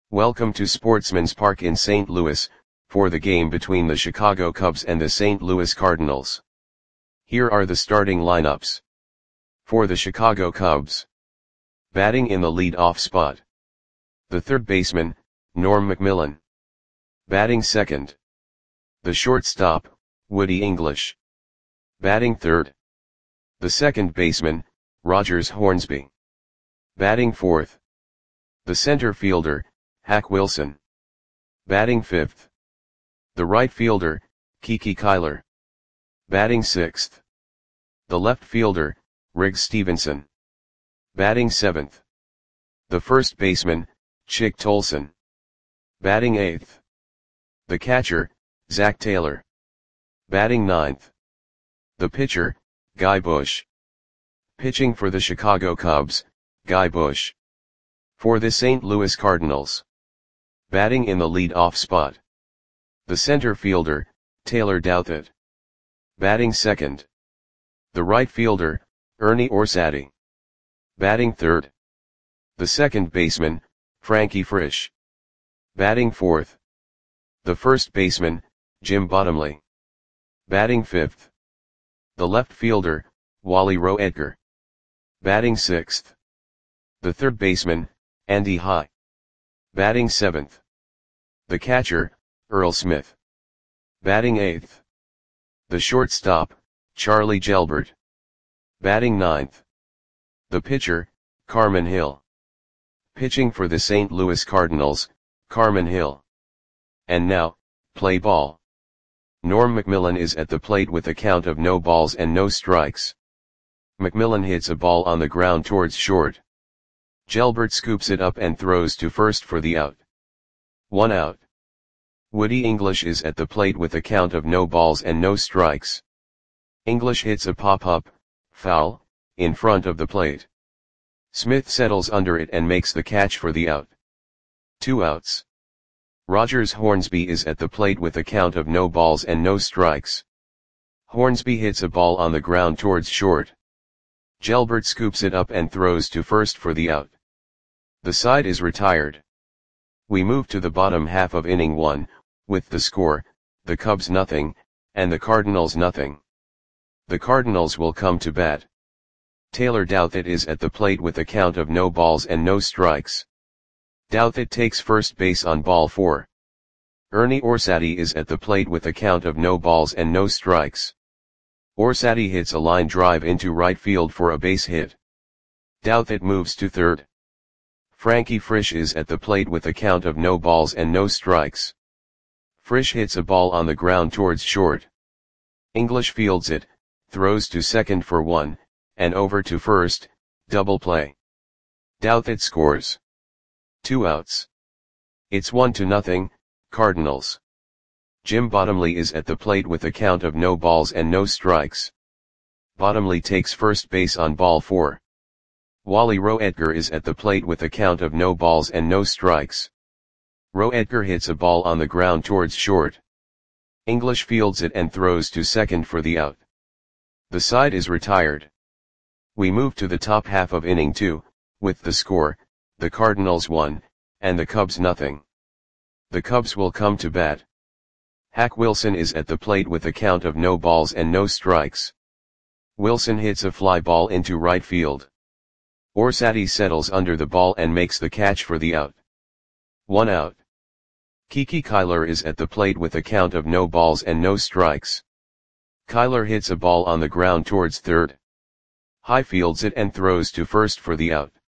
Welcome to Sportsman's Park in St. Louis, for the game between the Chicago Cubs and the St. Louis Cardinals. Here are the starting lineups. For the Chicago Cubs. Batting in the lead-off spot. The third baseman, Norm Macmillan. Batting second. The shortstop, Woody English. Batting third. The second baseman, Rogers Hornsby. Batting fourth. The center fielder, Hack Wilson. Batting fifth. The right fielder, Kiki Kyler. Batting sixth. The left fielder, Riggs Stephenson. Batting seventh. The first baseman, Chick Tolson. Batting eighth. The catcher, Zach Taylor. Batting ninth. The pitcher, Guy Bush. Pitching for the Chicago Cubs, Guy Bush. For the St. Louis Cardinals. Batting in the lead-off spot. The center fielder, Taylor Douthit. Batting second. The right fielder, Ernie Orsatti. Batting third. The second baseman, Frankie Frisch. Batting fourth. The first baseman, Jim Bottomley. Batting fifth. The left fielder, Wally Roe Edgar. Batting sixth. The third baseman, Andy High. Batting seventh. The catcher, Earl Smith. Batting eighth. The shortstop, Charlie Gelbert. Batting ninth. The pitcher, Carmen Hill. Pitching for the St. Louis Cardinals, Carmen Hill. And now, play ball. Norm Macmillan is at the plate with a count of no balls and no strikes. Macmillan hits a ball on the ground towards short. Gelbert scoops it up and throws to first for the out. 1 out. Woody English is at the plate with a count of no balls and no strikes. English hits a pop-up, foul, in front of the plate. Smith settles under it and makes the catch for the out. 2 outs. Rogers Hornsby is at the plate with a count of no balls and no strikes. Hornsby hits a ball on the ground towards short. Gelbert scoops it up and throws to first for the out. The side is retired. We move to the bottom half of inning 1, with the score, the Cubs nothing, and the Cardinals nothing. The Cardinals will come to bat. Taylor Douthit is at the plate with a count of no balls and no strikes. Douthit takes first base on ball 4. Ernie Orsatti is at the plate with a count of no balls and no strikes. Orsatti hits a line drive into right field for a base hit. Douthit moves to third. Frankie Frisch is at the plate with a count of no balls and no strikes. Frisch hits a ball on the ground towards short. English fields it, throws to second for 1, and over to first, double play. Douthit scores. 2 outs. It's 1-0, Cardinals. Jim Bottomley is at the plate with a count of no balls and no strikes. Bottomley takes first base on ball 4. Wally Roe Edgar is at the plate with a count of no balls and no strikes. Roe Edgar hits a ball on the ground towards short. English fields it and throws to second for the out. The side is retired. We move to the top half of inning 2, with the score, the Cardinals 1, and the Cubs nothing. The Cubs will come to bat. Hack Wilson is at the plate with a count of no balls and no strikes. Wilson hits a fly ball into right field. Orsatti settles under the ball and makes the catch for the out. 1 out. Kiki Kyler is at the plate with a count of no balls and no strikes. Kyler hits a ball on the ground towards third. High fields it and throws to first for the out.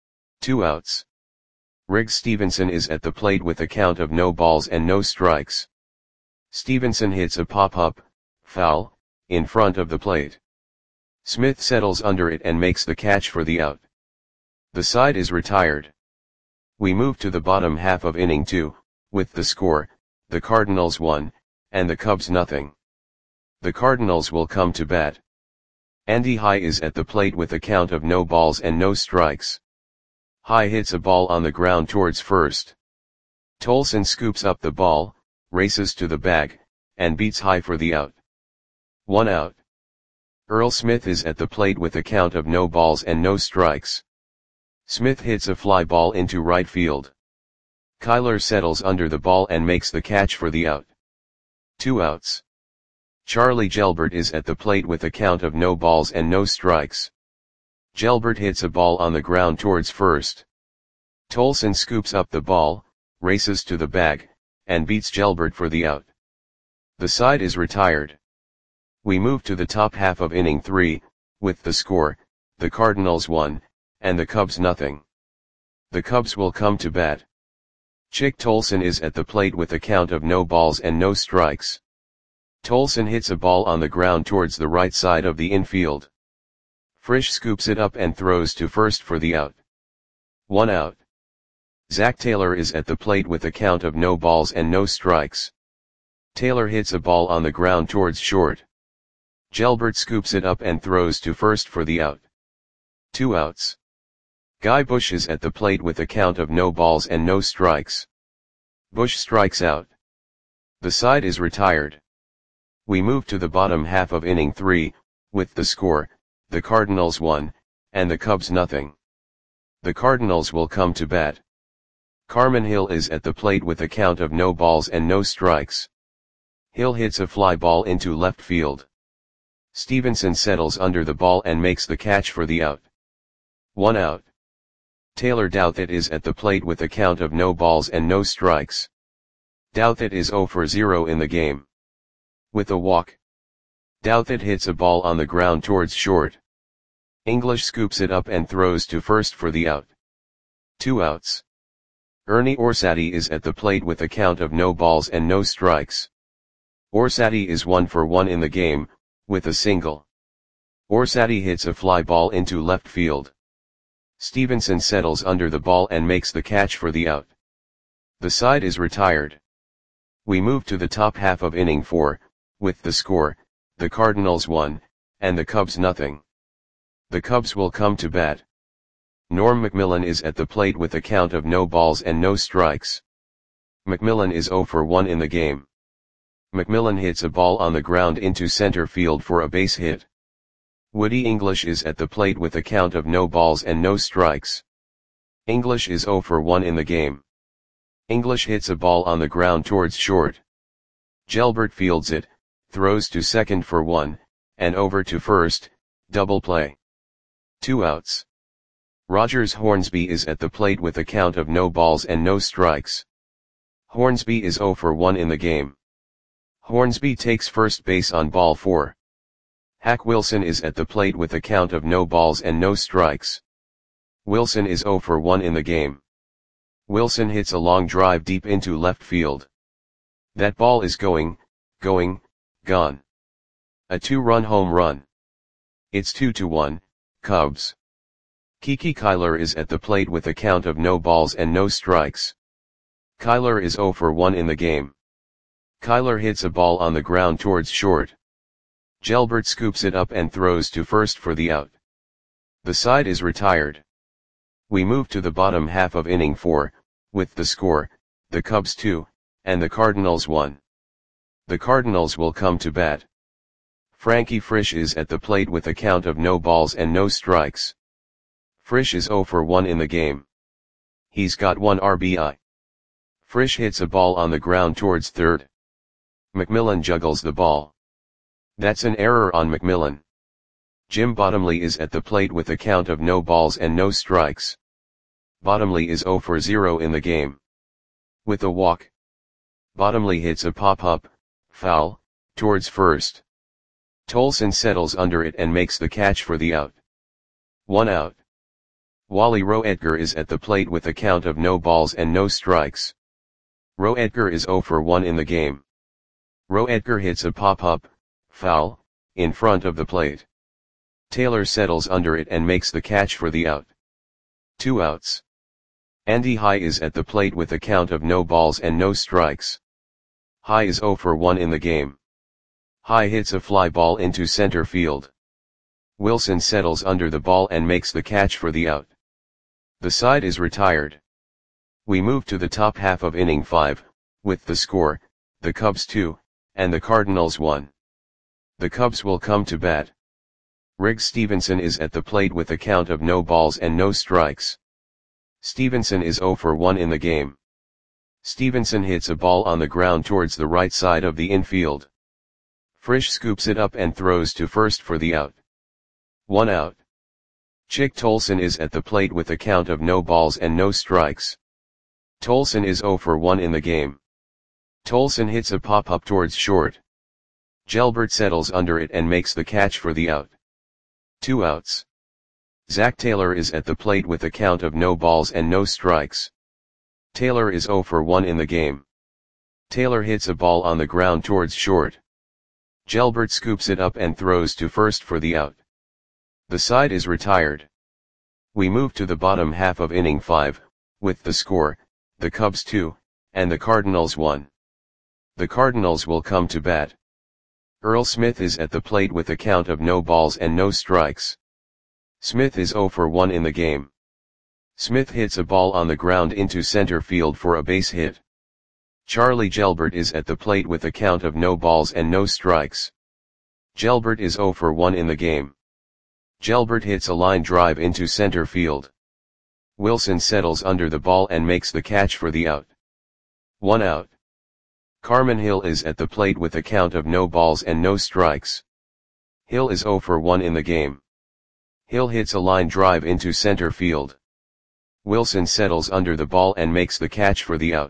2 outs. Riggs Stephenson is at the plate with a count of no balls and no strikes. Stephenson hits a pop-up, foul, in front of the plate. Smith settles under it and makes the catch for the out. The side is retired. We move to the bottom half of inning 2, with the score, the Cardinals 1, and the Cubs nothing. The Cardinals will come to bat. Andy High is at the plate with a count of no balls and no strikes. High hits a ball on the ground towards first. Tolson scoops up the ball, races to the bag, and beats High for the out. 1 out. Earl Smith is at the plate with a count of no balls and no strikes. Smith hits a fly ball into right field. Kyler settles under the ball and makes the catch for the out. 2 outs. Charlie Gelbert is at the plate with a count of no balls and no strikes. Gelbert hits a ball on the ground towards first. Tolson scoops up the ball, races to the bag, and beats Gelbert for the out. The side is retired. We move to the top half of inning 3, with the score, the Cardinals 1, and the Cubs nothing. The Cubs will come to bat. Chick Tolson is at the plate with a count of no balls and no strikes. Tolson hits a ball on the ground towards the right side of the infield. Frisch scoops it up and throws to first for the out. 1 out. Zach Taylor is at the plate with a count of no balls and no strikes. Taylor hits a ball on the ground towards short. Gelbert scoops it up and throws to first for the out. 2 outs. Guy Bush is at the plate with a count of no balls and no strikes. Bush strikes out. The side is retired. We move to the bottom half of inning 3, with the score, the Cardinals 1, and the Cubs nothing. The Cardinals will come to bat. Carmen Hill is at the plate with a count of no balls and no strikes. Hill hits a fly ball into left field. Stevenson settles under the ball and makes the catch for the out. 1 out. Taylor Douthit is at the plate with a count of no balls and no strikes. Douthit is 0 for 0 in the game. With a walk. Douthit hits a ball on the ground towards short. English scoops it up and throws to first for the out. 2 outs. Ernie Orsatti is at the plate with a count of no balls and no strikes. Orsatti is 1 for 1 in the game, with a single. Orsatti hits a fly ball into left field. Stevenson settles under the ball and makes the catch for the out. The side is retired. We move to the top half of inning 4, with the score, the Cardinals 1, and the Cubs nothing. The Cubs will come to bat. Norm McMillan is at the plate with a count of no balls and no strikes. McMillan is 0 for 1 in the game. McMillan hits a ball on the ground into center field for a base hit. Woody English is at the plate with a count of no balls and no strikes. English is 0 for 1 in the game. English hits a ball on the ground towards short. Gelbert fields it, throws to second for 1, and over to first, double play. 2 outs. Rogers Hornsby is at the plate with a count of no balls and no strikes. Hornsby is 0 for 1 in the game. Hornsby takes first base on ball 4. Hack Wilson is at the plate with a count of no balls and no strikes. Wilson is 0 for 1 in the game. Wilson hits a long drive deep into left field. That ball is gone. A 2-run home run. It's 2-1, Cubs. Kiki Kyler is at the plate with a count of no balls and no strikes. Kyler is 0 for 1 in the game. Kyler hits a ball on the ground towards short. Gelbert scoops it up and throws to first for the out. The side is retired. We move to the bottom half of inning 4, with the score, the Cubs 2, and the Cardinals 1. The Cardinals will come to bat. Frankie Frisch is at the plate with a count of no balls and no strikes. Frisch is 0 for 1 in the game. He's got 1 RBI. Frisch hits a ball on the ground towards third. McMillan juggles the ball. That's an error on McMillan. Jim Bottomley is at the plate with a count of no balls and no strikes. Bottomley is 0 for 0 in the game. With a walk. Bottomley hits a pop-up, foul, towards first. Tolson settles under it and makes the catch for the out. 1 out. Wally Roedger is at the plate with a count of no balls and no strikes. Roedger is 0 for 1 in the game. Roedger hits a pop-up, foul, in front of the plate. Taylor settles under it and makes the catch for the out. 2 outs. Andy High is at the plate with a count of no balls and no strikes. High is 0 for 1 in the game. High hits a fly ball into center field. Wilson settles under the ball and makes the catch for the out. The side is retired. We move to the top half of inning 5, with the score, the Cubs 2, and the Cardinals 1. The Cubs will come to bat. Riggs Stevenson is at the plate with a count of no balls and no strikes. Stevenson is 0 for 1 in the game. Stevenson hits a ball on the ground towards the right side of the infield. Frisch scoops it up and throws to first for the out. 1 out. Chick Tolson is at the plate with a count of no balls and no strikes. Tolson is 0 for 1 in the game. Tolson hits a pop-up towards short. Gelbert settles under it and makes the catch for the out. 2 outs. Zach Taylor is at the plate with a count of no balls and no strikes. Taylor is 0 for 1 in the game. Taylor hits a ball on the ground towards short. Gelbert scoops it up and throws to first for the out. The side is retired. We move to the bottom half of inning 5, with the score, the Cubs 2, and the Cardinals 1. The Cardinals will come to bat. Earl Smith is at the plate with a count of no balls and no strikes. Smith is 0 for 1 in the game. Smith hits a ball on the ground into center field for a base hit. Charlie Gelbert is at the plate with a count of no balls and no strikes. Gelbert is 0 for 1 in the game. Gelbert hits a line drive into center field. Wilson settles under the ball and makes the catch for the out. 1 out. Carmen Hill is at the plate with a count of no balls and no strikes. Hill is 0 for 1 in the game. Hill hits a line drive into center field. Wilson settles under the ball and makes the catch for the out.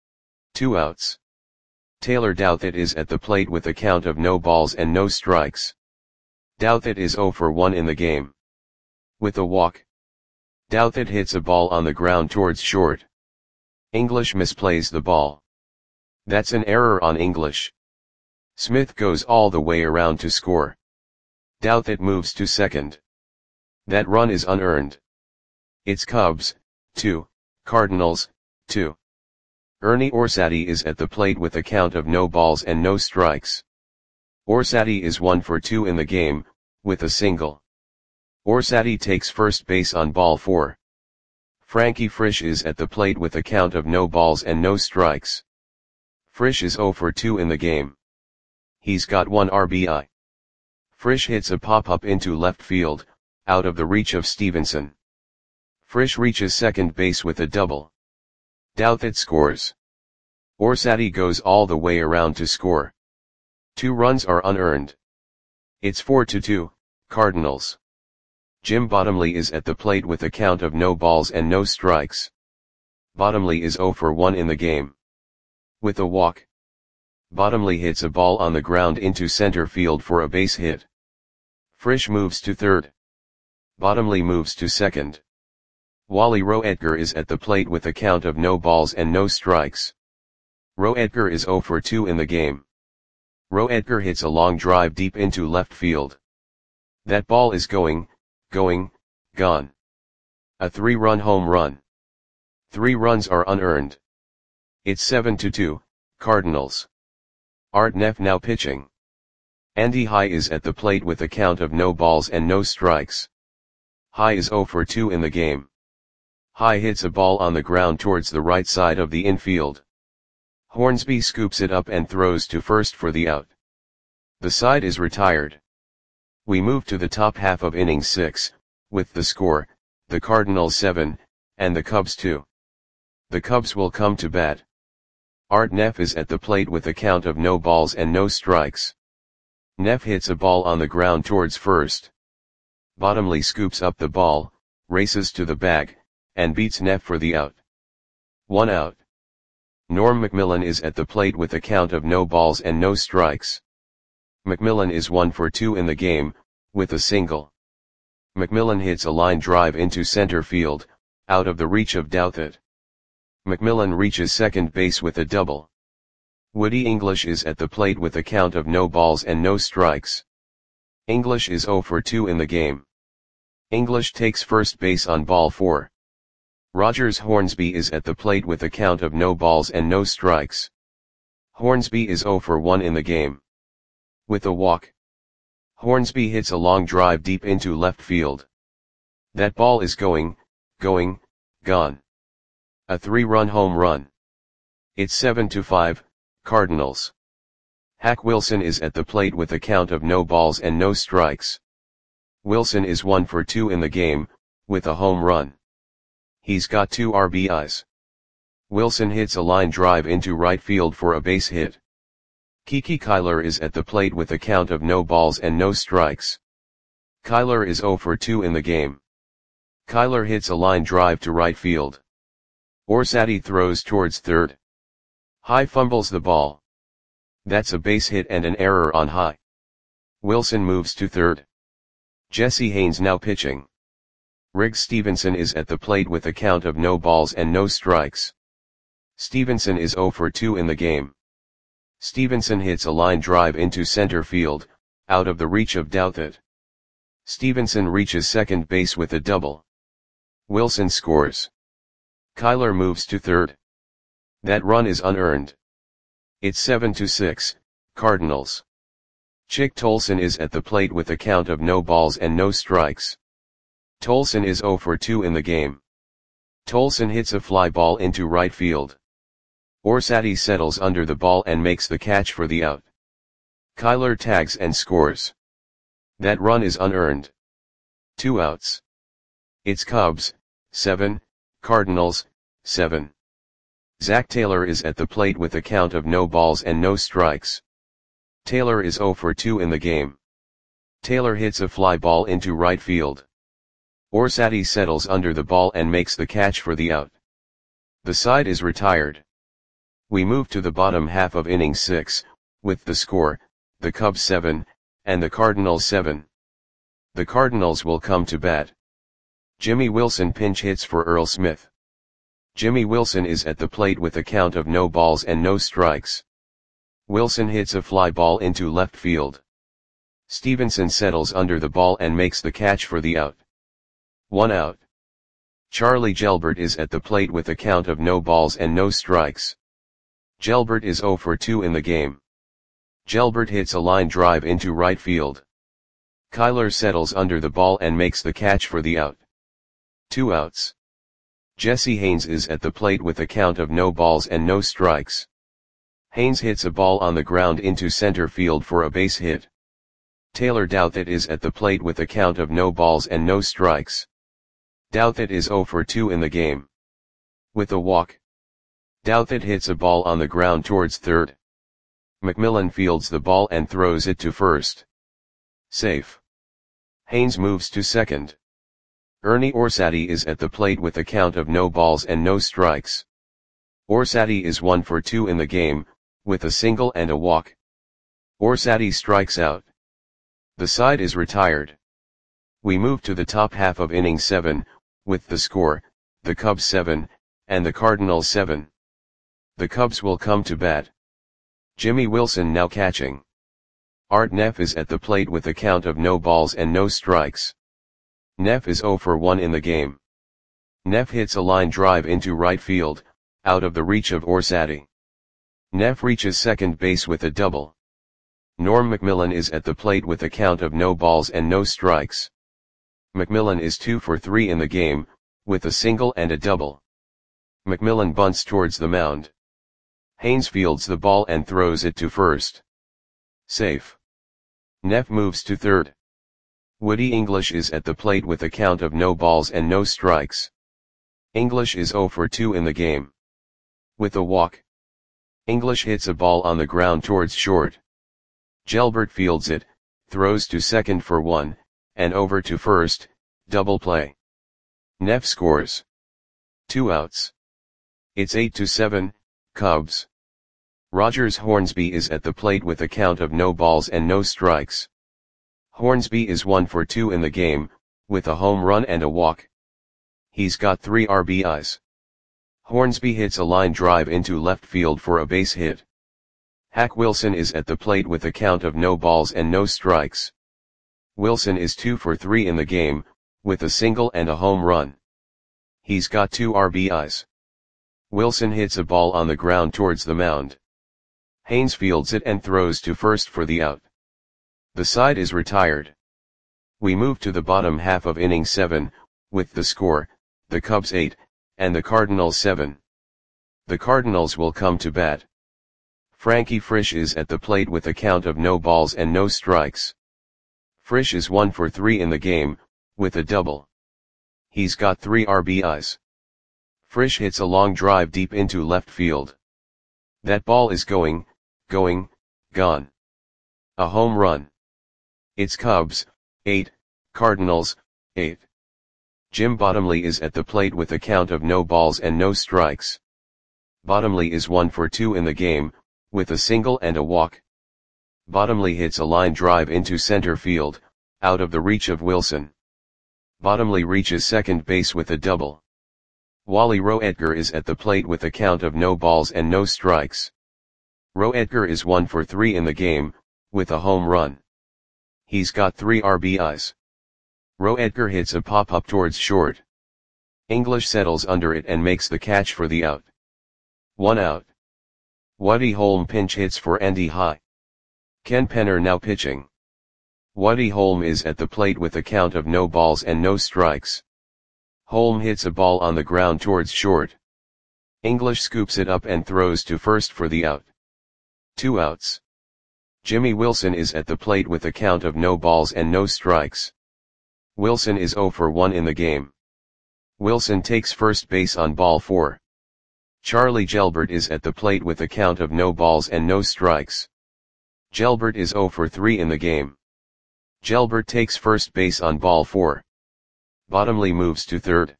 2 outs. Taylor Douthit is at the plate with a count of no balls and no strikes. Douthit is 0 for 1 in the game. With a walk. Douthit hits a ball on the ground towards short. English misplays the ball. That's an error on English. Smith goes all the way around to score. Douthit moves to second. That run is unearned. It's Cubs 2, Cardinals 2. Ernie Orsatti is at the plate with a count of no balls and no strikes. Orsatti is 1 for 2 in the game, with a single. Orsatti takes first base on ball 4. Frankie Frisch is at the plate with a count of no balls and no strikes. Frisch is 0 for 2 in the game. He's got 1 RBI. Frisch hits a pop-up into left field, out of the reach of Stevenson. Frisch reaches second base with a double. Douthit scores. Orsatti goes all the way around to score. 2 runs are unearned. It's 4-2, Cardinals. Jim Bottomley is at the plate with a count of no balls and no strikes. Bottomley is 0 for 1 in the game. With a walk. Bottomley hits a ball on the ground into center field for a base hit. Frisch moves to third. Bottomley moves to second. Wally Roedger is at the plate with a count of no balls and no strikes. Roedger is 0 for 2 in the game. Roedger hits a long drive deep into left field. That ball is gone. A 3-run home run. 3 runs are unearned. It's 7-2, Cardinals. Art Neff now pitching. Andy High is at the plate with a count of no balls and no strikes. High is 0 for 2 in the game. High hits a ball on the ground towards the right side of the infield. Hornsby scoops it up and throws to first for the out. The side is retired. We move to the top half of inning 6, with the score, the Cardinals 7, and the Cubs 2. The Cubs will come to bat. Art Neff is at the plate with a count of no balls and no strikes. Neff hits a ball on the ground towards first. Bottomley scoops up the ball, races to the bag, and beats Neff for the out. 1 out. Norm McMillan is at the plate with a count of no balls and no strikes. McMillan is 1 for 2 in the game, with a single. McMillan hits a line drive into center field, out of the reach of Douthit. McMillan reaches second base with a double. Woody English is at the plate with a count of no balls and no strikes. English is 0 for 2 in the game. English takes first base on ball 4. Rogers Hornsby is at the plate with a count of no balls and no strikes. Hornsby is 0 for 1 in the game. With a walk. Hornsby hits a long drive deep into left field. That ball is gone. A 3-run home run. It's 7-5, Cardinals. Hack Wilson is at the plate with a count of no balls and no strikes. Wilson is 1 for 2 in the game, with a home run. He's got 2 RBIs. Wilson hits a line drive into right field for a base hit. Kiki Kyler is at the plate with a count of no balls and no strikes. Kyler is 0 for 2 in the game. Kyler hits a line drive to right field. Orsatti throws towards third. High fumbles the ball. That's a base hit and an error on High. Wilson moves to third. Jesse Haynes now pitching. Riggs Stevenson is at the plate with a count of no balls and no strikes. Stevenson is 0 for 2 in the game. Stevenson hits a line drive into center field, out of the reach of Douthit. Stevenson reaches second base with a double. Wilson scores. Kyler moves to third. That run is unearned. It's 7-6, Cardinals. Chick Tolson is at the plate with a count of no balls and no strikes. Tolson is 0 for 2 in the game. Tolson hits a fly ball into right field. Orsatti settles under the ball and makes the catch for the out. Kyler tags and scores. That run is unearned. 2 outs. It's Cubs, 7, Cardinals, 7. Zach Taylor is at the plate with a count of no balls and no strikes. Taylor is 0 for 2 in the game. Taylor hits a fly ball into right field. Orsatti settles under the ball and makes the catch for the out. The side is retired. We move to the bottom half of inning 6, with the score, the Cubs 7, and the Cardinals 7. The Cardinals will come to bat. Jimmy Wilson pinch hits for Earl Smith. Jimmy Wilson is at the plate with a count of no balls and no strikes. Wilson hits a fly ball into left field. Stevenson settles under the ball and makes the catch for the out. 1 out. Charlie Gelbert is at the plate with a count of no balls and no strikes. Gelbert is 0 for 2 in the game. Gelbert hits a line drive into right field. Kyler settles under the ball and makes the catch for the out. 2 outs. Jesse Haynes is at the plate with a count of no balls and no strikes. Haynes hits a ball on the ground into center field for a base hit. Taylor Douthit is at the plate with a count of no balls and no strikes. Douthit is 0 for 2 in the game. With a walk. Douthit hits a ball on the ground towards third. McMillan fields the ball and throws it to first. Safe. Haynes moves to second. Ernie Orsatti is at the plate with a count of no balls and no strikes. Orsatti is 1 for 2 in the game, with a single and a walk. Orsatti strikes out. The side is retired. We move to the top half of inning 7, with the score, the Cubs 7, and the Cardinals 7. The Cubs will come to bat. Jimmy Wilson now catching. Art Neff is at the plate with a count of no balls and no strikes. Neff is 0 for 1 in the game. Neff hits a line drive into right field, out of the reach of Orsatti. Neff reaches second base with a double. Norm McMillan is at the plate with a count of no balls and no strikes. McMillan is 2 for 3 in the game, with a single and a double. McMillan bunts towards the mound. Haynes fields the ball and throws it to first. Safe. Neff moves to third. Woody English is at the plate with a count of no balls and no strikes. English is 0 for 2 in the game. With a walk. English hits a ball on the ground towards short. Gelbert fields it, throws to second for 1, and over to first, double play. Neff scores. 2 outs. It's 8-7, Cubs. Rogers Hornsby is at the plate with a count of no balls and no strikes. Hornsby is 1 for 2 in the game, with a home run and a walk. He's got 3 RBIs. Hornsby hits a line drive into left field for a base hit. Hack Wilson is at the plate with a count of no balls and no strikes. Wilson is 2 for 3 in the game, with a single and a home run. He's got 2 RBIs. Wilson hits a ball on the ground towards the mound. Haynes fields it and throws to first for the out. The side is retired. We move to the bottom half of inning 7, with the score, the Cubs 8, and the Cardinals 7. The Cardinals will come to bat. Frankie Frisch is at the plate with a count of no balls and no strikes. Frisch is 1 for 3 in the game, with a double. He's got 3 RBIs. Frisch hits a long drive deep into left field. That ball is gone. A home run. It's Cubs, 8, Cardinals, 8. Jim Bottomley is at the plate with a count of no balls and no strikes. Bottomley is 1 for 2 in the game, with a single and a walk. Bottomley hits a line drive into center field, out of the reach of Wilson. Bottomley reaches second base with a double. Wally Roetger is at the plate with a count of no balls and no strikes. Roetger is 1 for 3 in the game, with a home run. He's got 3 RBIs. Roetger hits a pop-up towards short. English settles under it and makes the catch for the out. 1 out. Woody Holm pinch hits for Andy High. Ken Penner now pitching. Woody Holm is at the plate with a count of no balls and no strikes. Holm hits a ball on the ground towards short. English scoops it up and throws to first for the out. 2 outs. Jimmy Wilson is at the plate with a count of no balls and no strikes. Wilson is 0 for 1 in the game. Wilson takes first base on ball 4. Charlie Gelbert is at the plate with a count of no balls and no strikes. Gelbert is 0 for 3 in the game. Gelbert takes first base on ball 4. Bottomley moves to third.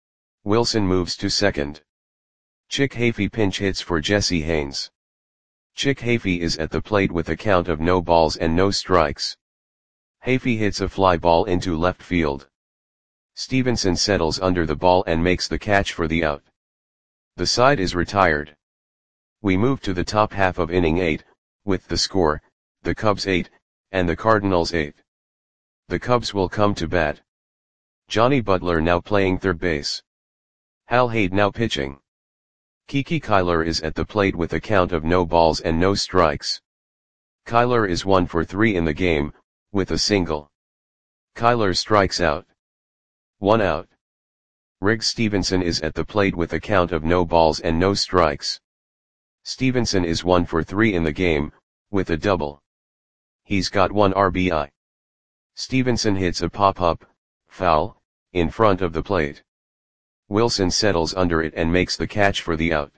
Wilson moves to second. Chick Hafey pinch hits for Jesse Haynes. Chick Hafey is at the plate with a count of no balls and no strikes. Hafey hits a fly ball into left field. Stevenson settles under the ball and makes the catch for the out. The side is retired. We move to the top half of inning 8, with the score, the Cubs 8, and the Cardinals 8. The Cubs will come to bat. Johnny Butler now playing third base. Hal Haid now pitching. Kiki Kyler is at the plate with a count of no balls and no strikes. Kyler is 1 for 3 in the game, with a single. Kyler strikes out. 1 out. Riggs Stevenson is at the plate with a count of no balls and no strikes. Stevenson is 1 for 3 in the game, with a double. He's got 1 RBI. Stevenson hits a pop-up, foul, in front of the plate. Wilson settles under it and makes the catch for the out.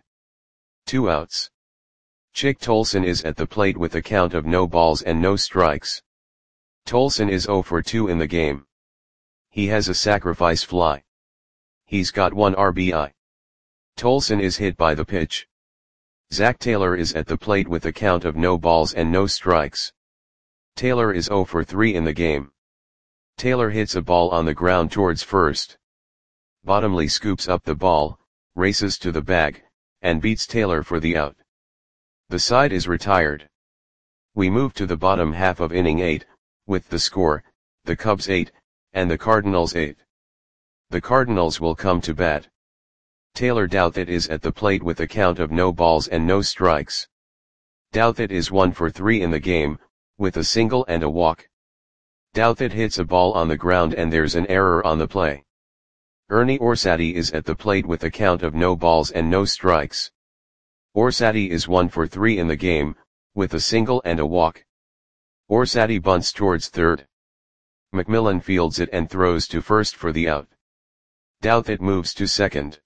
2 outs. Chick Tolson is at the plate with a count of no balls and no strikes. Tolson is 0 for 2 in the game. He has a sacrifice fly. He's got 1 RBI. Tolson is hit by the pitch. Zach Taylor is at the plate with a count of no balls and no strikes. Taylor is 0 for 3 in the game. Taylor hits a ball on the ground towards first. Bottomley scoops up the ball, races to the bag, and beats Taylor for the out. The side is retired. We move to the bottom half of inning 8, with the score, the Cubs 8, and the Cardinals 8. The Cardinals will come to bat. Taylor Douthit is at the plate with a count of no balls and no strikes. Douthit is 1 for 3 in the game, with a single and a walk. Douthit hits a ball on the ground and there's an error on the play. Ernie Orsatti is at the plate with a count of no balls and no strikes. Orsatti is 1 for 3 in the game, with a single and a walk. Orsatti bunts towards third. McMillan fields it and throws to first for the out. Douthit moves to second.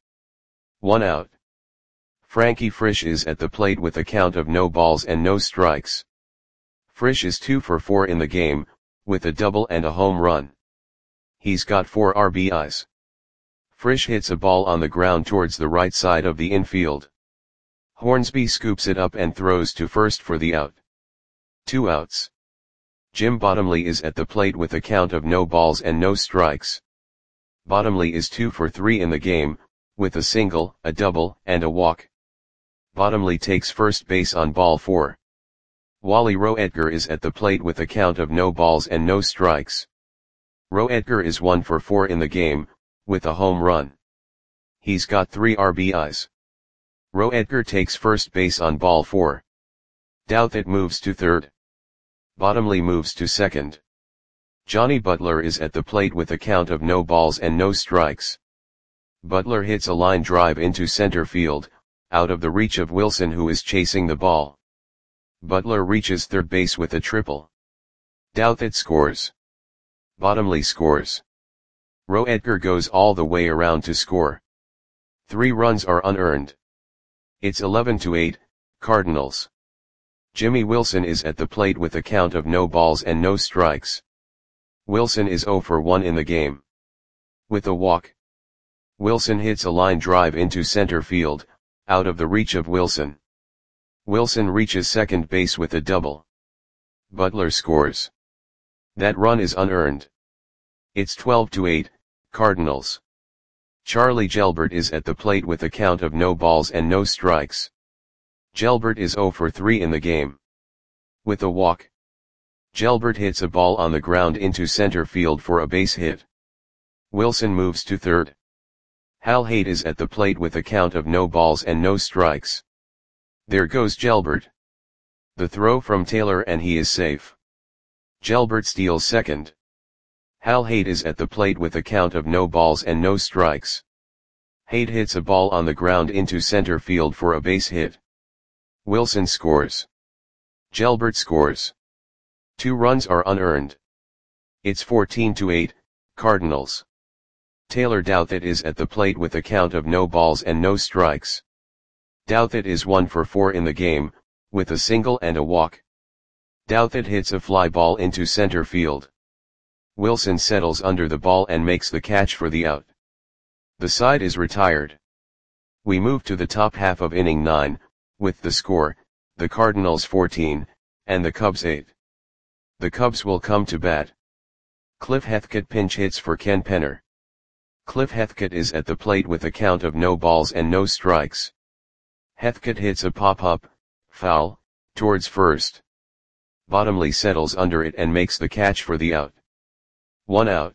1 out. Frankie Frisch is at the plate with a count of no balls and no strikes. Frisch is 2 for 4 in the game, with a double and a home run. He's got 4 RBIs. Frisch hits a ball on the ground towards the right side of the infield. Hornsby scoops it up and throws to first for the out. 2 outs. Jim Bottomley is at the plate with a count of no balls and no strikes. Bottomley is 2 for 3 in the game, with a single, a double, and a walk. Bottomley takes first base on ball 4. Wally Roetger is at the plate with a count of no balls and no strikes. Roetger is 1 for 4 in the game, with a home run. He's got 3 RBIs. Roetger takes first base on ball 4. Douthit moves to third. Bottomley moves to second. Johnny Butler is at the plate with a count of no balls and no strikes. Butler hits a line drive into center field, out of the reach of Wilson who is chasing the ball. Butler reaches third base with a triple. Douthit scores. Bottomley scores. Roetger goes all the way around to score. 3 runs are unearned. It's 11-8, Cardinals. Jimmy Wilson is at the plate with a count of no balls and no strikes. Wilson is 0 for 1 in the game. With a walk, Wilson hits a line drive into center field, out of the reach of Wilson. Wilson reaches second base with a double. Butler scores. That run is unearned. It's 12-8, Cardinals. Charlie Gelbert is at the plate with a count of no balls and no strikes. Gelbert is 0 for 3 in the game. With a walk, Gelbert hits a ball on the ground into center field for a base hit. Wilson moves to third. Hal Haight is at the plate with a count of no balls and no strikes. There goes Gelbert. The throw from Taylor and he is safe. Gelbert steals second. Hal Haight is at the plate with a count of no balls and no strikes. Haight hits a ball on the ground into center field for a base hit. Wilson scores. Gelbert scores. 2 runs are unearned. It's 14-8, Cardinals. Taylor Douthit is at the plate with a count of no balls and no strikes. Douthit is 1 for 4 in the game, with a single and a walk. Douthit hits a fly ball into center field. Wilson settles under the ball and makes the catch for the out. The side is retired. We move to the top half of inning 9, with the score, the Cardinals 14, and the Cubs 8. The Cubs will come to bat. Cliff Heathcote pinch hits for Ken Penner. Cliff Heathcote is at the plate with a count of no balls and no strikes. Heathcote hits a pop-up, foul, towards first. Bottomley settles under it and makes the catch for the out. 1 out.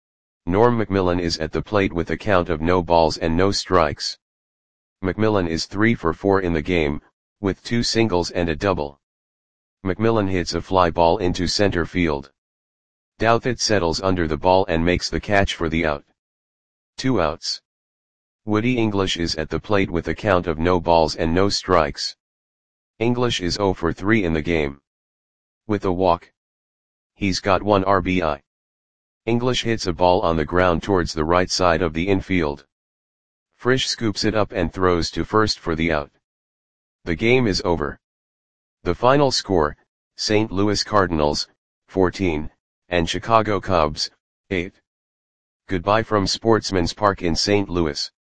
Norm McMillan is at the plate with a count of no balls and no strikes. McMillan is 3 for 4 in the game, with 2 singles and a double. McMillan hits a fly ball into center field. Douthit settles under the ball and makes the catch for the out. 2 outs. Woody English is at the plate with a count of no balls and no strikes. English is 0 for 3 in the game. With a walk, he's got 1 RBI. English hits a ball on the ground towards the right side of the infield. Frisch scoops it up and throws to first for the out. The game is over. The final score, St. Louis Cardinals, 14, and Chicago Cubs, 8. Goodbye from Sportsman's Park in St. Louis.